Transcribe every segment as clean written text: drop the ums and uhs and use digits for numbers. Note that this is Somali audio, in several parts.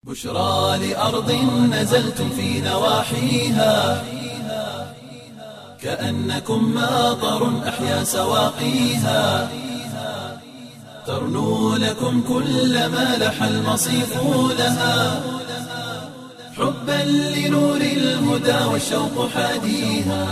بشرى لأرض نزلتم في نواحيها كأنكم ماطر أحيا سواقيها ترنو لكم كل ما لح المصيف لها حبا لنور الهدى والشوق حاديها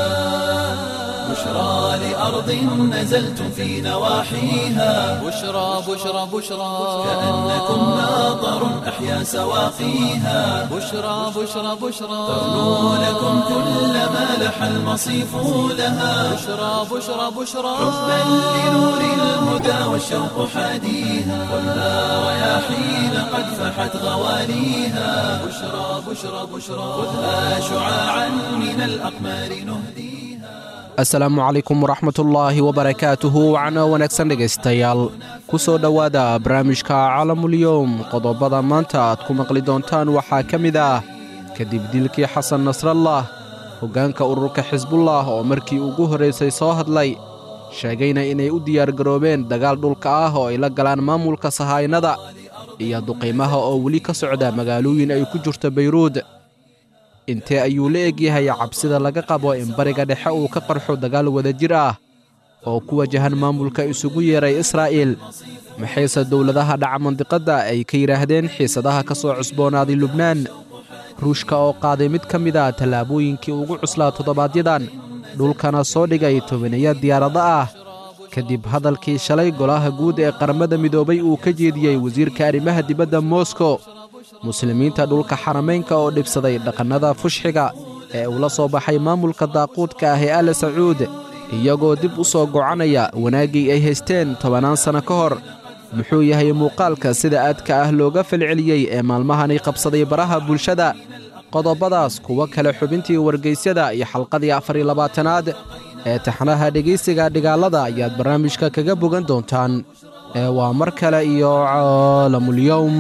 بشرى لأرض نزلتم في نواحيها بشرى بشرى بشرى كأنكم ماطر أحيا سواقيها بشرى بشرى بشرى ترنو لكم كل ما لح المصيف لها بشرى بشرى بشرى حبا لنور الهدى والشوق حاديها خذها رياحين قد فحت غواليها بشرى بشرى بشرى خذها شعاعا من الأقمار نهديها. asalaamu calaykum waraxmatullaahi wabarakaatuhu wacno wanaagsan dhegaystayaal ku soo dhowaada barnaamijka caalamulyoom qodobada maanta aad ku maqli doontaan waxaa ka mid ah kadib dilkii xasan nasrallah hoggaanka ururka xisbullah oo markii ugu horraysay soo hadlay sheegayna inay u diyaargaroobeen dagaal dhulka ah oo ay la galaan maamulka sahaynada iyo duqiimaha oo weli ka socda magaalooyin ay ku jirto bayruud intee ayuu la egyahay cabsida laga qabo in bariga dhexe uu ka qarxo dagaal wadajir ah oo ku wajahan maamulka isugu yeeray israa'iil maxayse dowladaha dhaca mandiqadda ay ka yidhaahdeen xiisadaha ka soo cusboonaaday lubnaan ruushka oo qaaday mid ka mid a tallaabooyinkii ugu cuslaa toddobaadyadan dhulkana soo dhigay tobaneeya diyaarado ah kadib hadalkii shalay golaha guud ee qaramada midoobay uu ka jeediyey wasiirka arrimaha dibadda moskow muslimiinta dhulka xaramaynka oo dhibsaday dhaqannada fushxiga ee uu la soo baxay maamulka daaquudka ah ee al sacuud iyagoo dib u soo gocanaya wanaaggii ay haysteen 10 sanno ka hor muxuu yahay muuqaalka sida aadka ah looga falceliyey ee maalmahani qabsaday baraha bulshada qodobadaas kuwa kale xubintii wargeysyada iyo xalqadii 24aad ee taxnaha dhegaysiga dhigaalada ayaad barnaamijka kaga bogan doontaan ee waa mar kale iyo caalamulyoom.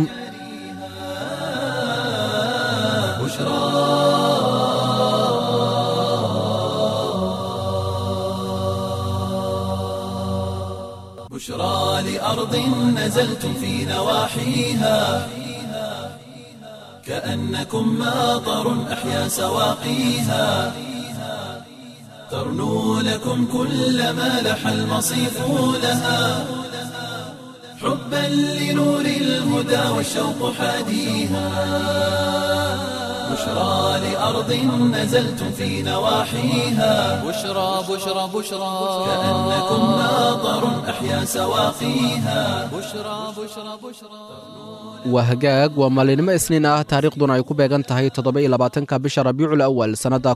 بشرى لأرض نزلتم في نواحيها كأنكم ماطر أحيا سواقيها ترنو لكم كل ما لح المصيف لها حبا لنور الهدى والشوق حاديها بشرى لأرض نزلتم في نواحيها بشرى بشرى بشرى كأنكم ماطر أحيا سواقيها بشرى بشرى بشرى waa hagaag waa maalinimo isniin ah taariikhduna ay ku beegan tahay 27-ka bisha rabiicul awal sannadda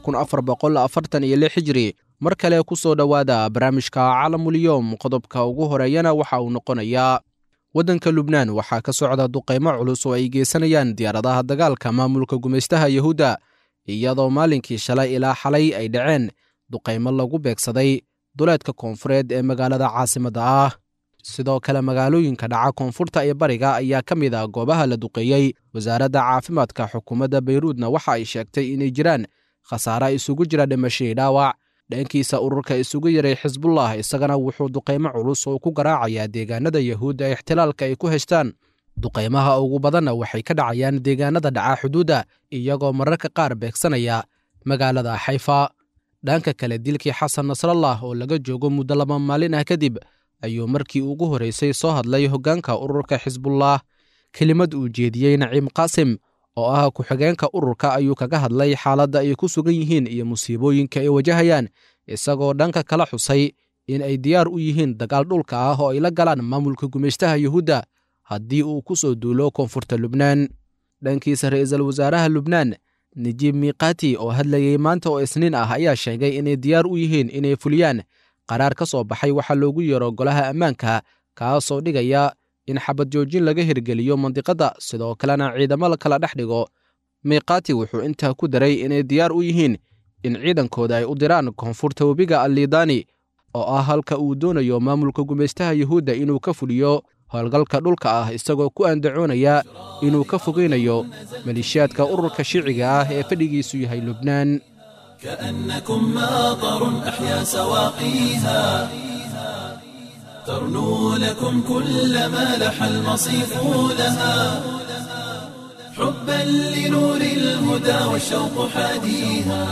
1446 hijri mar kale ku soo dhowaada barnaamijka caalamulyoom qodobka ugu horeeyana waxa uu noqonayaa waddanka lubnaan waxaa ka socda duqaymo culus oo ay geysanayaan diyaaradaha dagaalka maamulka gumaystaha yahuudda iyadoo maalinkii shalay ilaa xalay ay dhaceen duqaymo lagu beegsaday duleedka koonfureed ee magaalada caasimadda ah sidoo kale magaalooyinka dhaca koonfurta iyo bariga ayaa ka mid ah goobaha la duqeeyey wasaaradda caafimaadka xukuumadda bayruudna waxa ay sheegtay inay jiraan khasaare isugu jira dhimasho iyo dhaawac dhankiisa ururka isugu yaray xisbullah isagana wuxuu duqaymo culus oo ku garaacayaa deegaanada yahuudda ee ixtilaalka ay ku haystaan duqaymaha ugu badanna waxay ka dhacayaan deegaanada dhaca xuduudda iyagoo mararka qaar beegsanaya magaalada xayfa dhanka kale dilkii xasan nasrallah oo laga joogo muddo 2 maalin ah kadib ayuu markii ugu horraysay soo hadlay hoggaanka ururka xisbullah kelimad uu jeediyey naciim qaasim oo ah ku-xigeenka ururka ayuu kaga hadlay xaaladda ay ku sugan yihiin iyo musiibooyinka ay wajahayaan isagoo dhanka kala xusay in ay diyaar u yihiin dagaal dhulka ah oo ay la galaan maamulka gumaystaha yuhuudda haddii uu ku soo duulo koonfurta lubnaan dhankiisa ra'iisul wasaaraha lubnaan najiib miiqaati oo hadlayey maanta oo isniin ah ayaa sheegay inay diyaar u yihiin inay fuliyaan qaraar ka soo baxay waxaa loogu yeero golaha ammaanka kaasoo dhigaya in xabad joojin laga hirgeliyo mandiqadda sidoo kalena ciidamo la kala dhex dhigo miiqaati wuxuu intaa ku daray inay diyaar u yihiin in ciidankooda ay u diraan koonfurta webiga allidaani oo ah halka uu doonayo maamulka gumaystaha yuhuudda inuu ka fuliyo howlgalka dhulka ah isagoo ku andacoonaya inuu ka fogeynayo maleeshiyaadka ururka shiiciga ah ee fadhigiisu yahay lubnaan كأنكم ماطر أحيا سواقيها ترنو لكم كل ما لح المصيف لها حبا لنور الهدى والشوق حاديها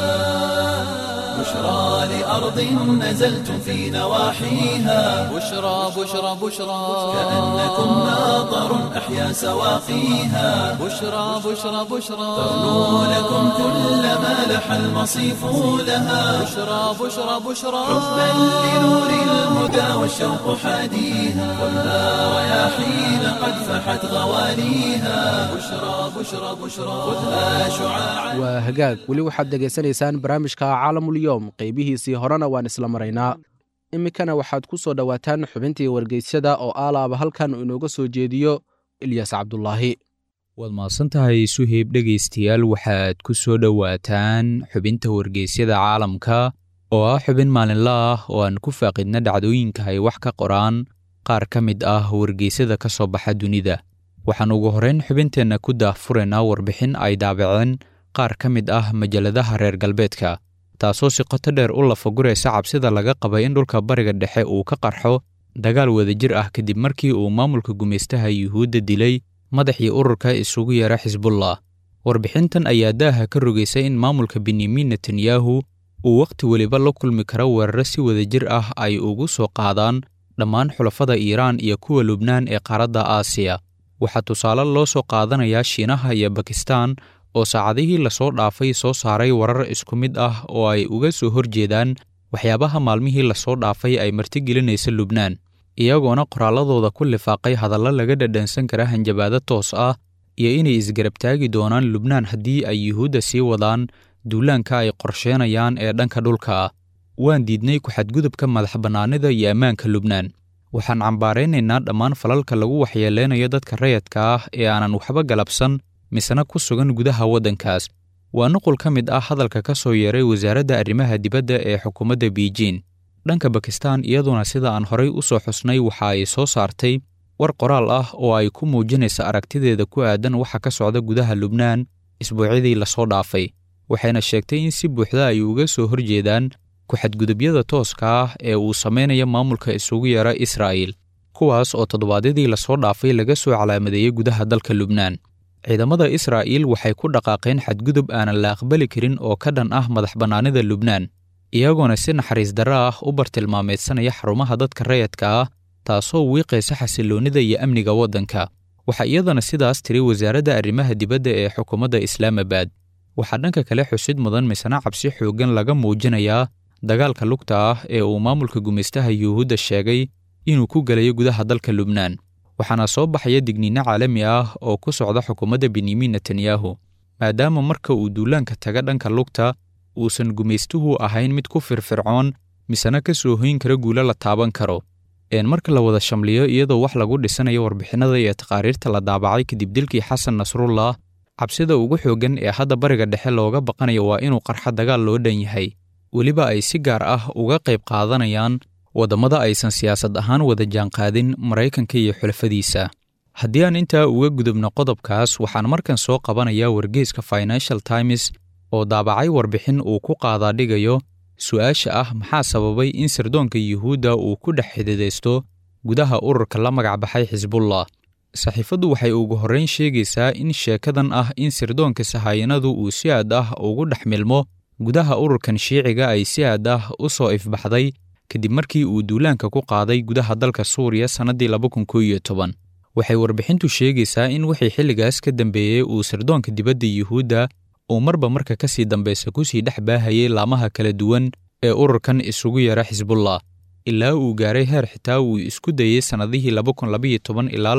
بشرى لأرض نزلتم في نواحيها بشرى بشرى بشرى كأنكم ماطر أحيا سواقيها بشرى بشرى بشرى تغنو لكم كل ما لح المصيف لها بشرى بشرى بشرى حبا لنور الهدى والشوق حاديها خذها رياحين قد فحت غواليها بشرى بشرى بشرى خذها شعاعا waa hagaag weli waxaad dhegaysanaysaan barnaamijka caalamulyoom qaybihiisii horena waan isla maraynaa iminkana waxaad ku soo dhowaataan xubintii wargeysyada oo aalaaba halkan uu inooga soo jeediyo ilyas cabdulaahi waad mahadsan tahay suheyb dhegaystayaal waxaad ku soo dhowaataan xubinta wargeysyada caalamka oo ah xubin maalinla ah oo aan ku faaqidna dhacdooyinka ay wax ka qoraan qaar ka mid ah wargeysyada ka soo baxa dunida waxaan ugu horrayn xubinteenna ku daahfuraynaa warbixin ay daabaceen qaar ka mid ah majalladaha reer galbeedka taasoo si qoto dheer u lafaguraysa cabsida laga qabay in dhulka bariga dhexe uu ka qarxo dagaal wadajir ah kadib markii uu maamulka gumaystaha yuhuudda dilay madaxii ururka isugu yeera xisbullah warbixintan ayaa daaha ka rogaysay in maamulka benyamin netanyahu uu wakhti weliba la kulmi karo weeraro si wadajir ah ay ugu soo qaadaan dhammaan xulafada iiraan iyo kuwa lubnaan ee qaaradda aasiya waxaa tusaale loo soo qaadanayaa shiinaha iyo bakistaan oo saacadihii lasoo dhaafay soo saaray warar isku mid ah oo ay uga soo horjeedaan waxyaabaha maalmihii lasoo dhaafay ay martigelinaysa lubnaan iyagoona qoraalladooda ku lifaaqay hadallo laga dhadhansan kara hanjabaado toos ah iyo inay isgarabtaagi doonaan lubnaan haddii ay yuhuudda sii wadaan duulaanka ay qorsheenayaan ee dhanka dhulka ah waan diidnay ku-xadgudubka madaxbannaanida iyo ammaanka lubnaan waxaan cambaaraynaynaa dhammaan falalka lagu waxyeeleynayo dadka rayadka ah ee aanan waxba galabsan misena ku sugan gudaha waddankaas waa nuqul ka mid ah hadalka ka soo yeeray wasaaradda arrimaha dibadda ee xukuumadda biijin dhanka bakistaan iyaduna sida aan horay u soo xusnay waxa ay soo saartay war qoraal ah oo ay ku muujinaysa aragtideeda ku aadan waxa ka socda gudaha lubnaan isbuucyadii lasoo dhaafay waxayna sheegtay in si buuxda ay uga soo horjeedaan ku-xadgudubyada tooska ah ee uu samaynayo maamulka isugu yeera israa'iil kuwaas oo toddobaadyadii lasoo dhaafay laga soo calaamadeeyey gudaha dalka lubnaan ciidamada israa'iil waxay ku dhaqaaqeen xadgudub aanan la aqbali karin oo ka dhan ah madaxbannaanida lubnaan iyagoona si naxariis darro ah u bartilmaameedsanaya xarumaha dadka rayadka ah taasoo wiiqaysa xasilloonnida iyo amniga waddanka waxaa iyadana sidaas tiri wasaaradda arrimaha dibadda ee xukuumadda islaamabad waxaa dhanka kale xusid mudan misena cabsi xooggan laga muujinayaa dagaalka lugta ah ee uu maamulka gumaystaha yuhuudda sheegay inuu ku gelayo gudaha dalka lubnaan waxaana soo baxaya digniinno caalami ah oo ku socda xukuumadda benyamin netanyahu maadaama marka uu duulaanka taga dhanka lugta uusan gumaystuhu ahayn mid ku firfircoon misena ka soo hoyn kara guulo la taaban karo marka la wada shamliyo iyadoo wax lagu dhisanayo warbixinada iyo taqaariirta la daabacay kadib dilkii xasan nasrullah cabsida ugu xooggan ee hadda bariga dhexe looga baqanayo waa inuu qarxo dagaal loo dhan yahay weliba ay si gaar ah uga qayb qaadanayaan waddamada aysan siyaasad ahaan wada jaanqaadin maraykanka iyo xulafadiisa haddii aan intaa uga gudubno qodobkaas waxaan markan soo qabanayaa wargeyska financial times oo daabacay warbixin uu ku qaadaadhigayo su'aasha ah maxaa sababay in sirdoonka yuhuudda uu ku dhex xididaysto gudaha ururka la magacbaxay xisbullah saxiifaddu waxay ugu horrayn sheegaysaa in sheekadan ah in sirdoonka sahayanadu uu si aad ah ugu dhex milmo gudaha ururkan shiiciga ay si aad ah u soo ifbaxday kadib markii uu duulaanka ku qaaday gudaha dalka suuriya sannaddii 2011 waxay warbixintu sheegaysaa in wixii xilligaas ka dambeeyey uu sirdoonka dibadda yuhuudda uu marba marka ka sii dambaysa ku sii dhex baahayay laamaha kala duwan ee ururkan isugu yeera xisbullah ilaa uu gaaray heer xitaa uu isku dayey sannadihii 2012 ilaa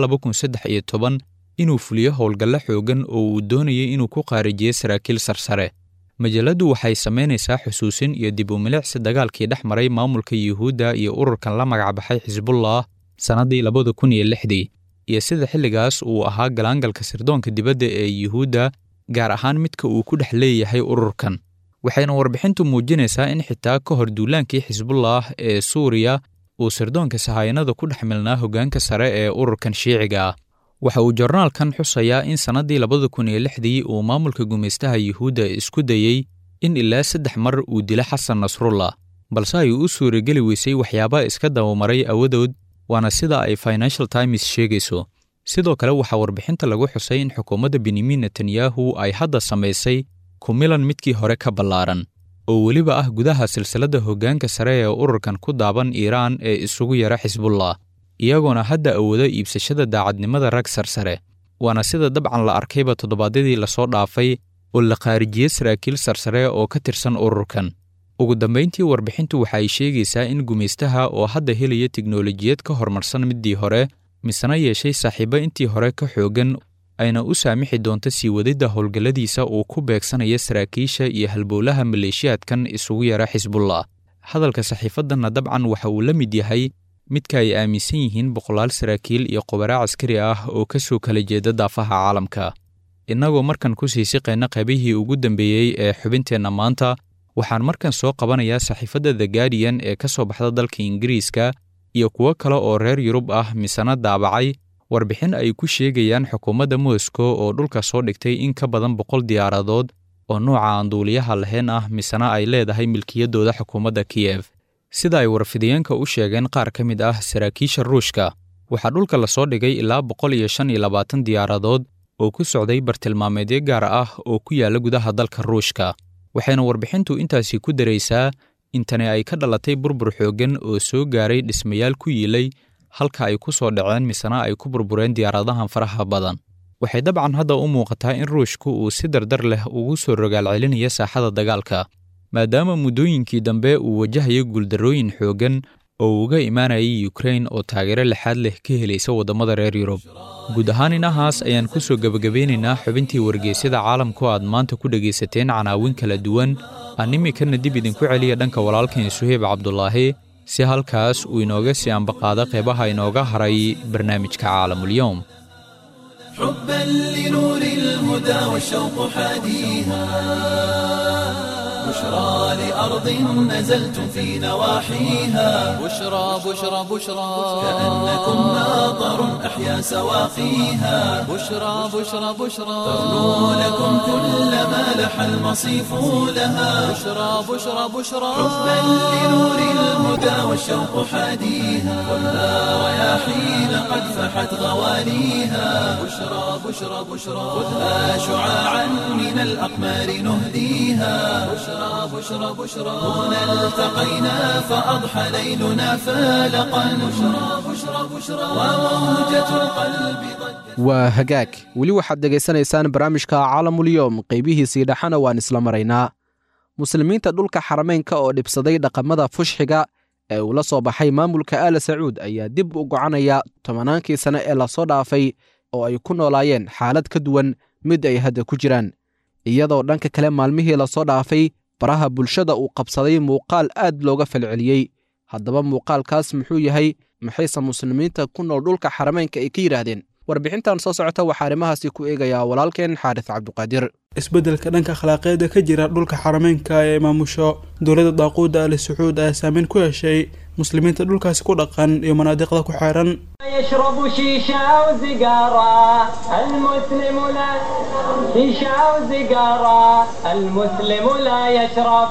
2013 inuu fuliyo howlgallo xooggan oo uu doonayay inuu ku qaarijiyo saraakiil sarsare majalladdu waxay samaynaysaa xusuusin iyo dib u milicsi dagaalkii dhex maray maamulka yuhuudda iyo ururkan la magacbaxay xisbullah sannaddii 2006 iyo sida xilligaas uu ahaa galaangalka sirdoonka dibadda ee yuhuudda gaar ahaan midka uu ku dhex leeyahay ururkan waxayna warbixintu muujinaysaa in xitaa ka hor duulaankii xisbullah ee suuriya uu sirdoonka sahayanada ku dhex milnaa hoggaanka sare ee ururkan shiiciga ah waxa uu jornaalkan xusayaa in sannaddii 2006 uu maamulka gumaystaha yuhuudda isku dayey in ilaa 3 mar uu dilo xasan nasrullah balse ay u suurageli weysay waxyaaba iska dabamaray awadood waana sida ay financial times sheegayso sidoo kale waxaa warbixinta lagu xusay in xukuumadda benyamin netanyahu ay hadda samaysay kumilan midkii hore ka ballaaran oo weliba ah gudaha silsiladda hoggaanka sare ee ururkan ku daaban iiraan ee isugu yara xisbullah iyagoona hadda awooda iibsashada daacadnimada rag sarsare waana sida dabcan la arkayba toddobaadyadii lasoo dhaafay oo la khaarijiyey saraakiil sarsare oo ka tirsan ururkan ugu dambayntii warbixintu waxa ay sheegaysaa in gumaystaha oo hadda helaya tiknolojiyad ka horumarsan middii hore misena yeeshay saaxiibo intii hore ka xooggan ayna u saamixi doonto sii wadidda howlgalladiisa uu ku beegsanaya saraakiisha iyo halbowlaha maleeshiyaadkan isugu yara xisbullah hadalka saxiifaddanna dabcan waxa uu la mid yahay midka ay aaminsan yihiin boqolaal saraakiil iyo qubaraa caskari ah oo ka soo kala jeeda daafaha caalamka innagoo markan ku sii siqayna qaybihii ugu dambeeyey ee xubinteenna maanta waxaan markan soo qabanayaa saxiifadda The Guardian ee ka soo baxda dalka Ingiriiska iyo kuwo kale oo reer Yurub ah misana daabacay warbixin ay ku sheegayaan xukuumadda Moscow oo dhulka soo dhigtay in ka badan 100 diyaaradood oo nooca aan duuliyaha lahayn ah misana ay leedahay milkiyadooda xukuumadda Kiev sida ay warfidiyeenka u sheegeen qaar ka mid ah saraakiisha Ruushka waxaa dhulka la soo dhigay ilaa 125 diyaaradood oo ku socday bartilmaameedyo gaar ah oo ku yaala gudaha dalka Ruushka waxayna warbixintu intaasi ku daraysaa in tani ay ka dhalatay burbur xooggan oo soo gaaray dhismayaal ku yiilay halka ay ku soo dhaceen misana ay ku burbureen diyaaradahan faraha badan waxay dabcan hadda u muuqataa in Ruushku uu si dardar leh ugu soo rogaal celinaya saaxada dagaalka maadaama muddooyinkii dambe uu wajahayo guuldarrooyin xooggan oo uga imaanayay Ukraine oo taageero lixaad leh ka helaysa waddamada reer Yurub guud ahaan inahaas ayaan ku soo gabagabeynaynaa xubintii wargeysyada caalamku aad maanta ku dhegaysateen canaawin kala duwan animikana dib idinku celiya dhanka walaalkeen Suhayb Cabdulaahi si halkaas uu inooga sii ambaqaado qeybaha inooga haray barnaamijka Caalamul-Yawm حبا لنور الهدى والشوق حاديها بشرى لأرض نزلتم في نواحيها بشرى بشرى بشرى كأنكم ماطر أحيا سواقيها بشرى بشرى بشرى تغنو لكم كل ما لح المصيف لها بشرى بشرى بشرى حبا لنور الهدى والشوق حاديها خذها رياحين قد فحت غواليها بشرى بشرى بشرى خذها شعاعا من الأقمار نهديها بشرى بشرى بشرى هنا التقينا فأضحى ليلنا فالقا بشرى بشرى بشرى وموجة القلب waa hagaag weli waxaad dhegaysanaysaan barnaamijka Caalamul-Yawm qaybihiisii dhaxana waan isla maraynaa muslimiinta dhulka xarameynka oo dhibsaday dhaqamada fushxiga ee uu la soo baxay maamulka Aal Sacuud ayaa dib u gocanaya 10 sano ee la soo dhaafay oo ay ku noolaayeen xaalad ka duwan mid ay hadda ku jiraan iyadoo dhanka kale maalmihii la soo dhaafay baraha bulshada uu qabsaday muuqaal aad looga falceliyay haddaba muuqaalkaas muxuu yahay maxaysa muslimiinta ku nool dhulka xarameynka ay ka yiraahdeen warbixintan soo socota waxa arimahaasi ku eegaya walaalkeen Xaaris Cabduqaadir isbedelka dhanka akhlaaqeedka ka jira dhulka xarameynka ee maamusho dowladda daaquudda Aal Sacuud ayaa saameyn ku yeeshay muslimiinta dhulkaasi ku dhaqan iyo manaadiqda ku xeeran يشرب شيشة وسيجارة المسلم لا شيشة وسيجارة المسلم لا يشرب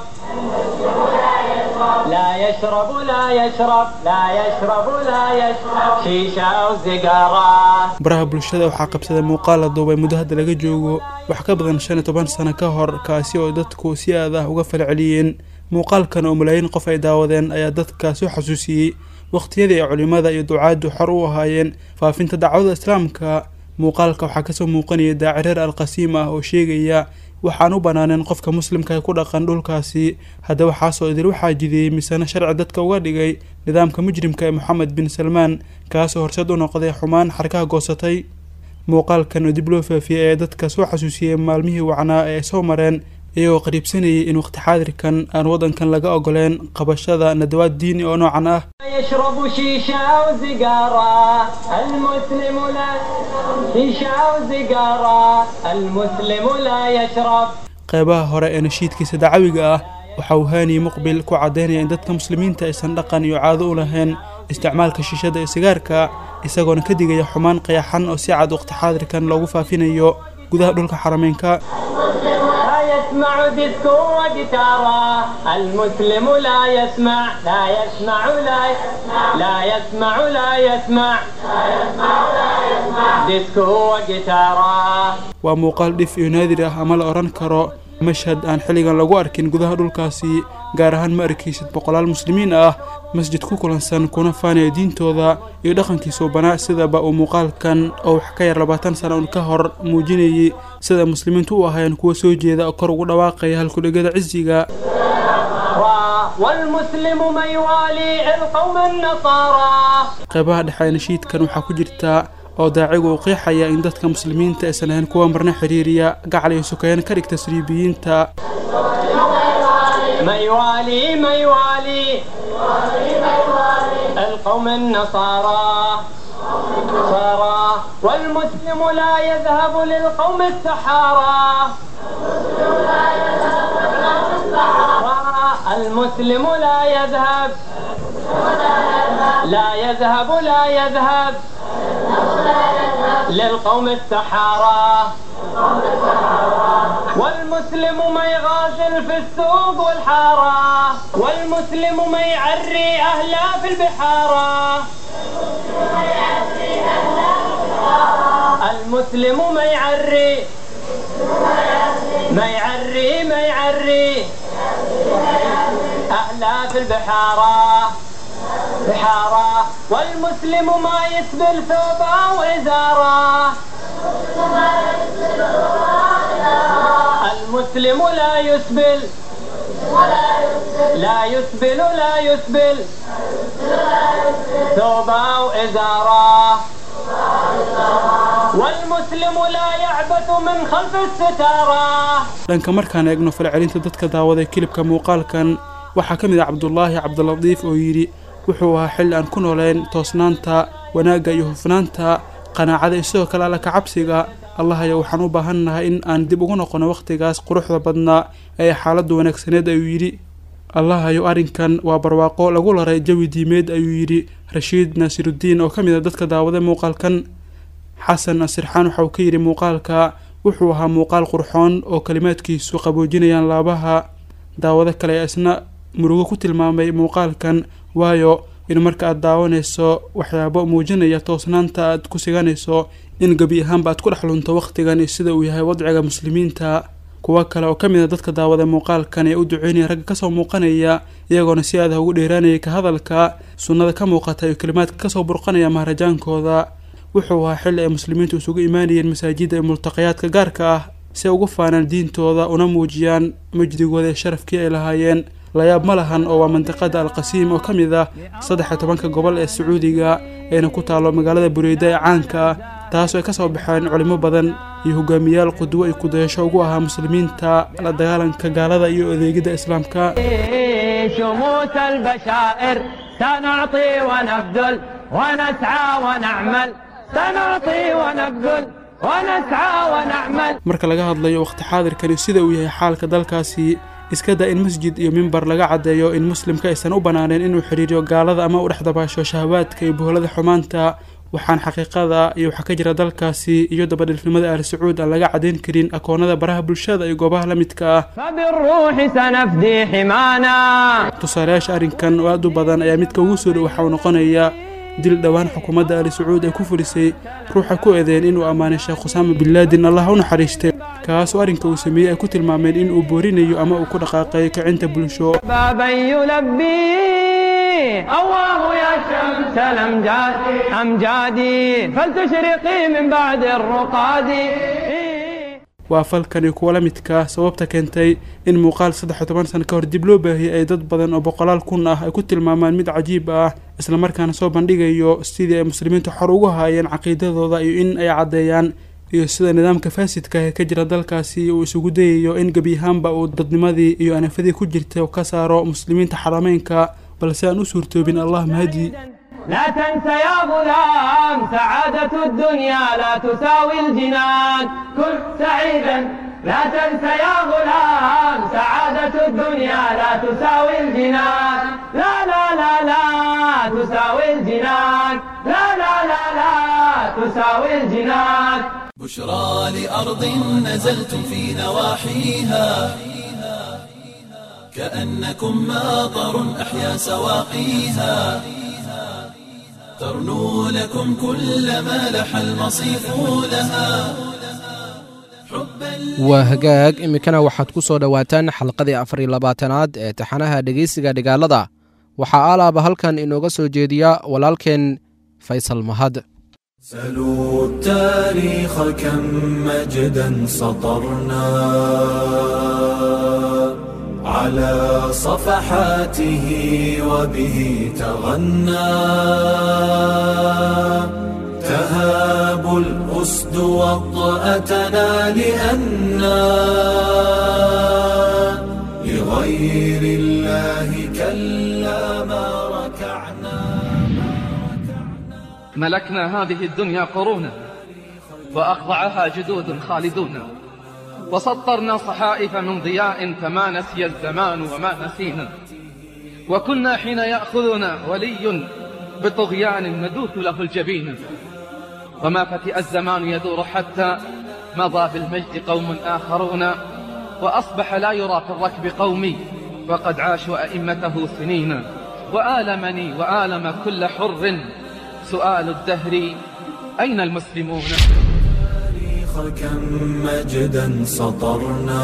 لا يشرب لا يشرب لا يشرب لا يشرب شيشة وسيجارة baraha bulshada waxaa qabsaday muuqaal la duubay muddo hadda laga joogo wax ka badan 15 sano ka hor kaasi oo dadku si aad ah uga falceliyeen muuqaalkan oo malaayiin qof ay daawadeen ayaa dadka soo xasuusiyay waqtiyadii ay culimada iyo ducaadu xor u ahaayeen faafinta dacwada islaamka muuqaalka waxaa ka soo muuqanaya daacireer al-qasiim ah oo sheegaya waxaan u banaaneen qofka muslimka ku dhaqan dhulkaasi hadda waxaa soo idil waxaa jidiyay misana sharci dadka uga dhigay nidaamka mujrimka ee Mohammed bin Salman kaas oo horseed u noqday xumaan xarkaha goosatay muuqaalkan oo dib loo faafiyay ee dadka soo xasuusiyay maalmihii wacnaa ee soo mareen iyagoo qariibsanayay in waqti xaadirkan aan wadankan laga ogoleen qabashada nadawaad diini oo noocan ah يشرب شيشة وسيجارة المسلم لا شيشة وسيجارة المسلم لا يشرب qaybaha hore ee nashiidkiisa dacawiga ah waxa uu haani muqbil ku cadeynaya in dadka muslimiinta aysan dhaqan iyo caado u lahayn isticmaalka shishada iyo sigaarka isagoona ka digaya xumaan qayaxan oo si cad waqti xaadirkan loogu faafinayo gudaha dhulka xarameynka يسمع ديسكو وجيتارا المسلم لا يسمع لا يسمع لا يسمع لا يسمع لا يسمع ديسكو وجيتارا waa muuqaal dhif iyo naadir ah ama la odhan karo mashhad aan xilligan lagu arkin gudaha dhulkaasi gaar ahaan ma arkaysid boqolaal muslimiin ah masjid ku kulansan kuna faanaya diintooda iyo dhaqankiisa banaa sidaba uu muuqaalkan oo wax ka yar 20 sano ka hor muujinayay sida muslimiintu u ahaayeen kuwa soo jeeda oo kor ugu dhawaaqaya halku dhigada ciziga والمسلم من يوالي القوم النصارى qaybaha dhexe nashiidkan waxaa ku jirta oo daacigu uu qeexaya in dadka muslimiinta aysan ahayn kuwa marna xiriiriya gacal iyo sukayn ka dhigta sriibiyiinta من يوالي القوم النصارى والمسلم لا يذهب للقوم السحارى المسلم لا يذهب للقوم السحارى والمسلم ما يغازل في السوق والحارة والمسلم ما يعري أهله في البحارة المسلم ما يعري أهله في البحارة والمسلم ما يسبل ثوبه وإزاره المسلم لا يسبل ثوبه وإزاره والمسلم لا يعبث من خلف الستارة dhanka markaan eegno falcelinta dadka daawaday kilibka muuqaalkan waxaa ka mid ah Cabdullaahi Cabdiladiif oo yiri wuxuu ahaa xil aan ku nooleen toosnaanta wanaagga iyo hufnaanta qanaacada isoo kale la ka cabsiga Allah ayaa waxaan u baahanahay in aan dib ugu noqono waqtigaas quruxda badnaa ee xaaladdu wanaagsaneed ayuu yiri Allah ayaa arinkan waa barwaaqo lagu laray jawi diimeed ayuu yiri Rashiid Nasiruddin oo ka mid ah dadka daawaday muuqaalkan Xasan Nasirxaan waxa uu ka yiri muuqaalka wuxuu ahaa muuqaal qurxoon oo kalimaadkiisu qaboojinayaan laabaha daawada kale isna murugo ku tilmaamay muuqaalkan waayo in marka aad daawanayso waxyaabo muujinaya toosnaanta aad ku siganayso in gabi ahaanba aad ku dhaxlunto waqtigan sida uu yahay wadciga muslimiinta kuwa kale oo ka mid ah dadka daawada muuqaalkan ee u duceynaya rag ka soo muuqanaya iyagoona si aad ugu dheeraanaya ka hadalka sunnada ka muuqata iyo kalimaadka ka soo burqanaya maharajaankooda wuxuu ahaa xilli ay muslimiintu isugu imaanayeen masaajidda iyo multaqayaadka gaarka ah si ugu faanaan diintooda una muujiyaan majdigooda ee sharafkii ay lahaayeen layaab ma lahan oo waa mantiqada alqasiim oo ka mid ah 13 gobol ee Sacuudiga ayna ku taalo magaalada Bureyda ee caanka ah taasoo ay ka soo baxeen culimo badan iyo hogaamiyaal qudwo ay ku dayasho ugu ahaa muslimiinta la dagaalanka gaalada iyo adeegida islaamka شموس البشائر سنعطي ونبذل ونسعى ونعمل سنعطي ونبذل ونسعى ونعمل marka laga hadlayo waqti xaadirkan sida uu yahay xaalka dalkaasi iska daa in masjid iyo minbar laga cadeeyo in muslimka aysan u banaaneen inuu xiriiriyo gaalada ama u dhaxdabaasho shahawaadka iyo boholada xumaanta waxaan xaqiiqada iyo waxa ka jira dalkaasi iyo dabadhilnimada Al Sacuud aan laga cadeyn karin akoonada baraha bulshada iyo goobaha la midka ah فبالروح سنفدي حمانا tusaalayaasha arrinkan oo aad u badan ayaa midka ugu soo dhow waxa uu noqonayaa dil dhawaan xukuumadda Al Sacuud ay ku fulisay ruuxa ku eedeyn inuu amaanay Sheekh Usaama bin Laden Allah u naxariistay kaas oo arrinka uu sameeyay ay ku tilmaameen in uu boorinayo ama uu ku dhaqaaqay kicinta bulsho بابا يلبي الله يا شمس الأمجاد أمجادي فلتشرقي من بعد الرقاد waa falkan iyo kuwa la midka sababta keentay in muuqaal 13 sano ka hor dib loo baahiyay ay dad badan oo boqolaal kun ah ay ku tilmaamaan mid cajiib ah isla markaana soo bandhigayo sidii ay muslimiintu xor ugu haayeen caqiidadooda iyo in ay cadeeyaan iyo sida nidaamka faasidka ah ka jira dalkaasi uu isugu dayayo in gabi ahaanba uu dadnimadii iyo anafadii ku jirtay ka saaro muslimiinta xarameynka balse aan u suurtoobin Allah mahdi لا تنسى يا غلام سعادة الدنيا لا تساوي الجنان كن سعيدا لا تنسى يا غلام سعادة الدنيا لا تساوي الجنان لا لا لا لا تساوي الجنان لا لا لا لا تساوي الجنان بشرى لأرض نزلتم في نواحيها كأنكم ماطر أحيا سواقيها ترنو لكم كل ما لح المصيف لها waa hagaag iminkana waxaad ku soo dhowaataan xalqadii 24aad ee taxanaha dhegeysiga dhigaalada waxaa alaaba halkan inooga soo jeediya walaalkeen faysal mahad سلوا التاريخ كم مجدا سطرنا على صفحاته وبه تغنى تهاب الأسد وطأتنا لأننا لغير الله كلا ما ركعنا ملكنا هذه الدنيا قرونا وأخضعها جدود خالدون وسطرنا صحائف من ضياء فما نسي الزمان وما نسينا وكنا حين يأخذنا ولي بطغيان ندوث له الجبين وما فتئ الزمان يدور حتى مضى بالمجد قوم آخرون وأصبح لا يرى في الركب قومي وقد عاشوا أئمته سنين وآلمني وآلم كل حر سؤال الدهر أين المسلمون التاريخ كم مجدا سطرنا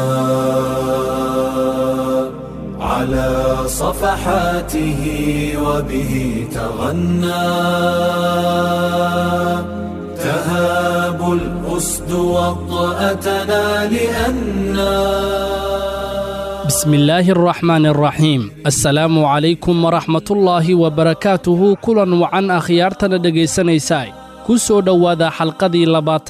على صفحاته وبه تغنى تهاب الأسد وطأتنا لأننا بسم الله الرحمن الرحيم السلام عليكم ورحمة الله وبركاته كلا وعن أخيارتنا دقيسانيساي كسو دوادا حلقدي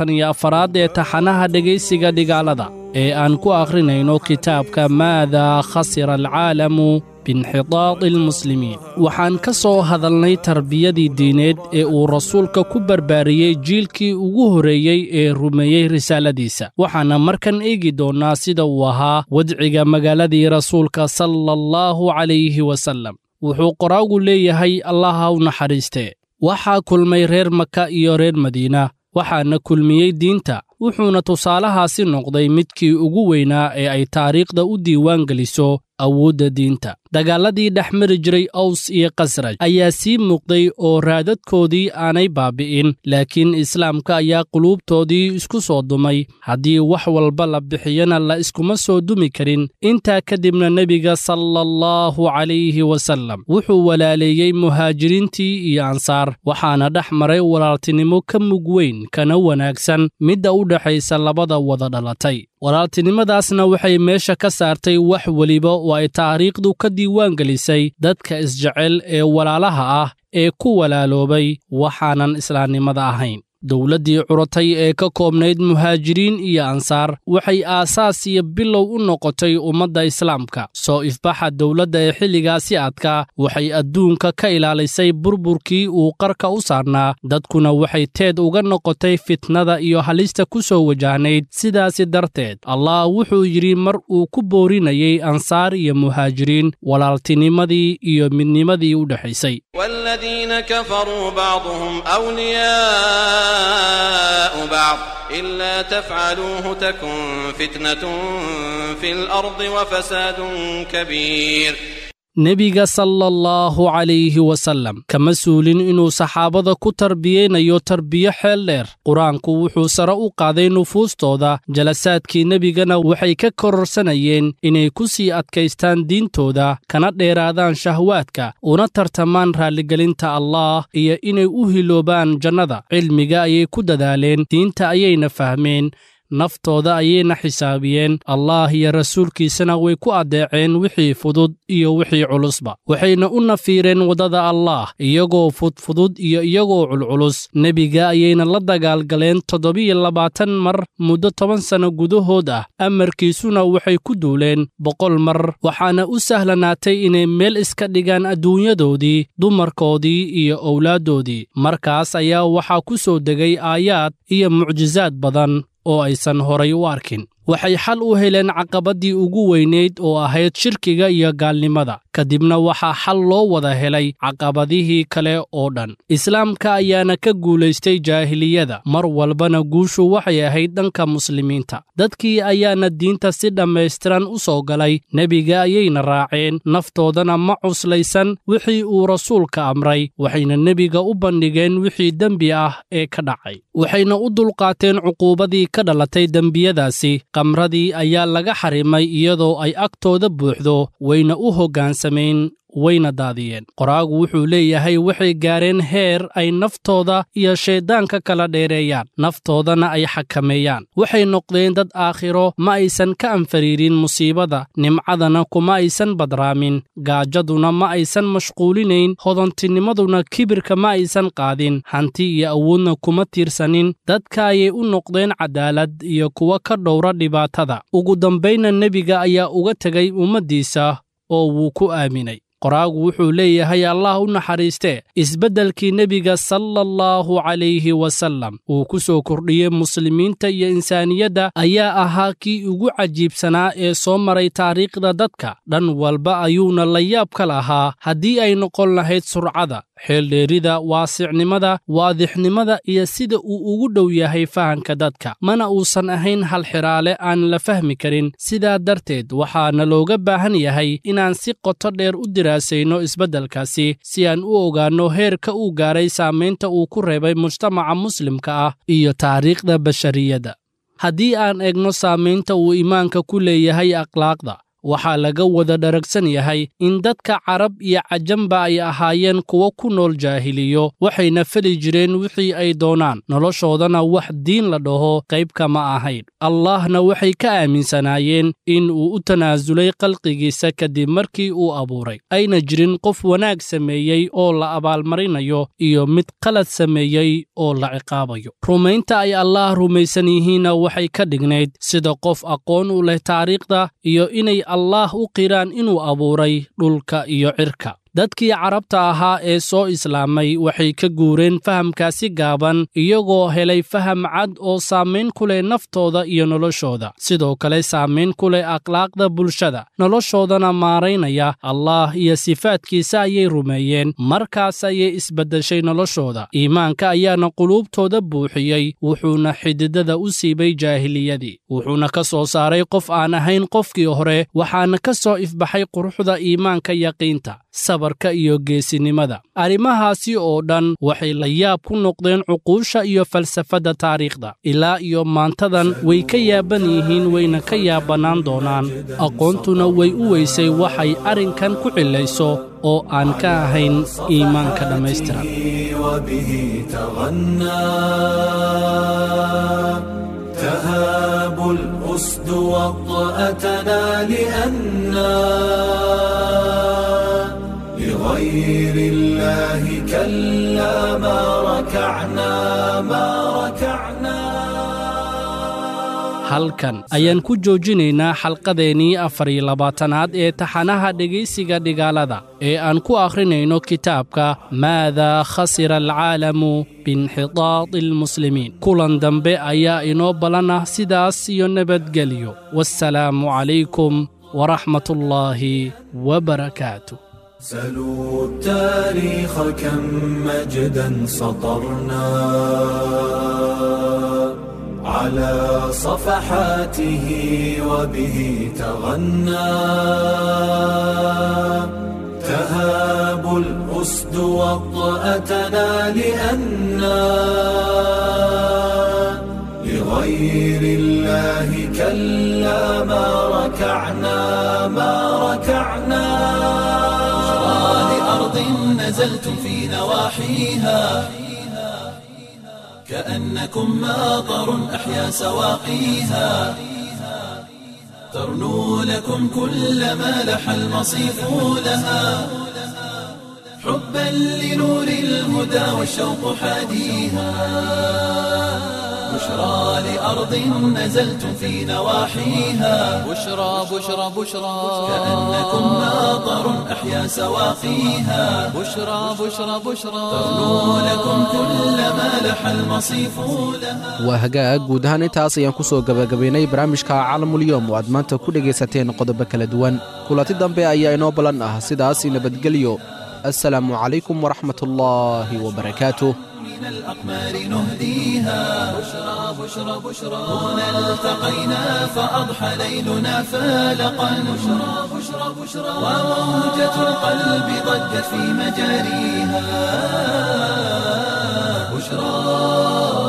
24 ee taxanaha dhegaysiga dhigaalada ee aan ku akhrinayno kitaabka maada khasira alcaalamu binxitaadi almuslimiin waxaan ka soo hadalnay tarbiyadii diineed ee uu rasuulka ku barbaariyey jiilkii ugu horreeyey ee rumeeyey risaaladiisa waxaana markan eegi doonnaa sida uu ahaa wadciga magaaladii rasuulka sala allahu calayhi wasallam wuxuu qoraagu leeyahay allaha u naxariistee waxaa kulmay reer maka iyo reer madiina waxaana kulmiyey diinta wuxuuna tusaalahaasi noqday midkii ugu weynaa ee ay taariikhda u diiwaan geliso awoodda diinta dagaalladii dhex mari jiray aws iyo khasraj ayaa sii muuqday oo raadadkoodii aanay baabi'in laakiin islaamka ayaa quluubtoodii isku soo dumay haddii wax walba la bixiyana la iskuma soo dumi karin intaa kadibna nebiga sallallahu calayhi wasallam wuxuu walaaleeyey muhaajiriintii iyo ansaar waxaana dhex maray walaaltinimo ka mug weyn kana wanaagsan midda u dhexaysa labada wada dhalatay walaaltinimadaasna waxay meesha ka saartay wax weliba oo ay taariikhdu ka diiwaan gelisay dadka isjecel ee walaalaha ah ee ku walaaloobay waxaanan islaamnimada ahayn dowladdii curatay ee ka koobnayd muhaajiriin iyo ansaar waxay aasaas iyo bilow u noqotay ummadda islaamka soo ifbaxa dowladda ee xilligaasi adkaa waxay adduunka ka ilaalisay burburkii uu qarka u saarnaa dadkuna waxay teed uga noqotay fitnada iyo halista ku soo wajahnayd sidaasi darteed allah wuxuu yidhi mar uu ku boorinayay ansaar iyo muhaajiriin walaaltinimadii iyo midnimadii u dhexaysay والذين كفروا بعضهم أولياء بعض إلا تفعلوه تكن فتنة في الأرض وفساد كبير nebiga sala allahu calayhi wasallam kama suulin inuu saxaabada ku tarbiyeynayo tarbiyo xeel dheer qur-aanku wuxuu sare u qaaday nufuustooda jalasaadkii nebigana waxay ka kororsanayeen inay ku sii adkaystaan diintooda kana dheeraadaan shahwaadka una tartamaan raalligelinta allaah iyo inay u hiloobaan jannada cilmiga ayay ku dadaaleen diinta ayayna fahmeen naftooda ayayna xisaabiyeen allaah iyo rasuulkiisana way ku addeeceen wixii fudud iyo wixii culusba waxayna u nafiireen waddada allaah iyagoo fudfudud iyo iyagoo culculus nebiga ayayna la dagaalgaleen 720 mar muddo 10 sano gudahood ah amarkiisuna waxay ku duuleen 100 mar waxaana u sahlanaatay inay meel iska dhigaan adduunyadoodii dumarkoodii iyo owlaaddoodii markaas ayaa waxaa ku soo degay aayaad iyo mucjisaad badan oo aysan horay u arkin waxay xal u heleen caqabaddii ugu weynayd oo ahayd shirkiga iyo gaalnimada kadibna waxaa xal loo wada helay caqabadihii kale oo dhan islaamka ayaana ka guulaystay jaahiliyada mar walbana guushu waxay ahayd dhanka muslimiinta dadkii ayaana diinta si dhammaystiran u soo galay nebiga ayayna raaceen naftoodana ma cuslaysan wixii uu rasuulka amray waxayna nebiga u bandhigeen wixii dembi ah ee ka dhacay waxayna u dulqaateen cuquubadii ka dhalatay dembiyadaasi qamradii ayaa laga xarimay iyadoo ay agtooda buuxdo wayna u hoggaansameen wayna daadiyeen qoraagu wuxuu leeyahay waxay gaareen heer ay naftooda iyo shayddaanka kala dheereeyaan naftoodana ay xakameeyaan waxay noqdeen dad aakhiro ma aysan ka anfariirin musiibada nimcadana kuma aysan badraamin gaajaduna ma aysan mashquulinayn hodantinimaduna kibirka ma aysan qaadin hanti iyo awoodna kuma tiirsanin dadka ayay u noqdeen cadaalad iyo kuwa ka dhowra dhibaatada ugu dambaynna nebiga ayaa uga tegay ummaddiisa oo wuu ku aaminay qoraagu wuxuu leeyahay allah u naxariistee isbeddelkii nebiga sallallahu calayhi wasallam uu ku soo kordhiyey muslimiinta iyo insaaniyadda ayaa ahaa kii ugu cajiibsanaa ee soo maray taariikhda dadka dhan walba ayuuna la yaab ka lahaa haddii ay noqon lahayd surcada xeeldheerida waasicnimada waadixnimada iyo sida uu ugu dhow yahay fahanka dadka mana uusan ahayn hal xiraale aan la fahmi karin sidaa darteed waxaana looga baahan yahay inaan si qoto dheer u diraasayno isbeddelkaasi si aan u ogaanno heerka uu gaaray saamaynta uu ku reebay mujtamaca muslimka ah iyo taariikhda bashariyadda haddii aan eegno saamaynta uu iimaanka ku leeyahay akhlaaqda waxaa laga wada dharagsan yahay in dadka carab iyo cajamba ay ahaayeen kuwo ku nool jaahiliyo waxayna feli jireen wixii ay doonaan noloshoodana wax diin la dhaho qaybka ma ahayn allahna waxay ka aaminsanaayeen in uu u tanaasulay khalqigiisa kadib markii uu abuuray ayna jirin qof wanaag sameeyey oo la abaalmarinayo iyo mid qalad sameeyey oo la ciqaabayo rumaynta ay allaah rumaysan yihiinna waxay ka dhignayd sida qof aqoon u leh taariikhda iyo inay allah u qiraan inuu abuuray dhulka iyo cirka dadkii carabta ahaa ee soo islaamay waxay ka guureen fahamkaasi gaaban iyagoo helay faham cad oo saamayn ku leh naftooda iyo noloshooda sidoo kale saamayn ku leh akhlaaqda bulshada noloshoodana maaraynaya allah iyo sifaadkiisa ayay rumeeyeen markaas ayay isbeddeshay noloshooda iimaanka ayaana quluubtooda buuxiyey wuxuuna xididada u siibay jaahiliyadii wuxuuna ka soo saaray qof aan ahayn qofkii hore waxaana ka soo ifbaxay quruxda iimaanka yaqiinta sabarka iyo geesinimada arrimahaasi oo dhan waxay la yaab ku noqdeen cuquusha iyo falsafadda taariikhda ilaa iyo maantadan way ka yaaban yihiin wayna ka yaabanaan doonaan aqoontuna way u weysay waxay arrinkan ku cilayso oo aan ka ahayn iimaanka dhammaystiran تهاب الأسد وطأتنا لأننا لغير الله كلا ما ركعنا halkan ayaan ku joojinaynaa xalqadeennii 24aad ee taxanaha dhegaysiga dhigaalada ee aan ku akhrinayno kitaabka maadaa khasira alcaalamu biinxitaadi almuslimiin kulan dambe ayaa inoo balana sidaas iyo nabadgelyo wassalaamu calaykum waraxmatullaahi wabarakaatuh سلوا التاريخ كم مجدا سطرنا على صفحاته وبه تغنى تهاب الأسد وطأتنا لأننا لغير الله كلا ما ركعنا لأرض نزلتم في نواحيها كأنكم ماطر أحيا سواقيها ترنو لكم كل ما لح المصيف لها حبا لنور الهدى والشوق حاديها بشرى لأرض نزلتم في نواحيها بشرى بشرى بشرى كأنكم ماطر أحيا سواقيها بشرى بشرى بشرى تغنو لكم كل ما لح المصيف لها waa hagaag guud ahaan intaas ayaan ku soo gabagabaynay barnaamijka caalamulyoom oo aad maanta ku dhegaysateen qodobo kala duwan kulanti dambe ayaa inoo ballan ah sidaas nabadgelyo assalaamu calaykum waraxmatullaahi wabarakaatuh من الأقمار نهديها بشرى بشرى بشرى هنا التقينا فأضحى ليلنا فالقا بشرى بشرى بشرى وموجة القلب ضجت في مجاريها بشرى